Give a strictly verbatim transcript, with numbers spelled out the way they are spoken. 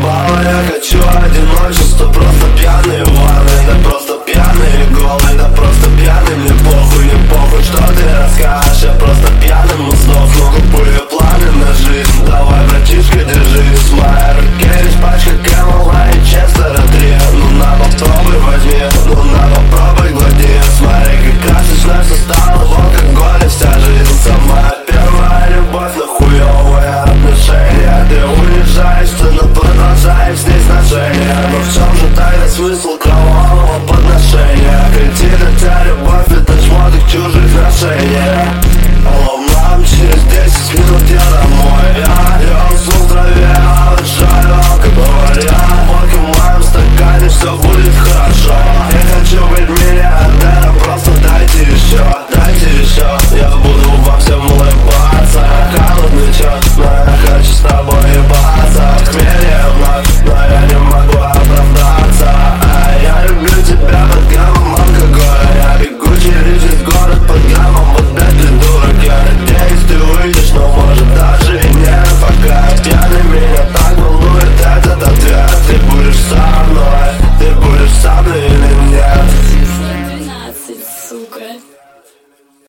заебало, я хочу одиночество. Просто пьяный в ванной, да просто пьяный и голый, да просто пьяный. Мне похуй, не похуй, что ты расскажешь. Я просто пьяным сдохну, купую планы на жизнь. Давай, братишка, держись в моей руке.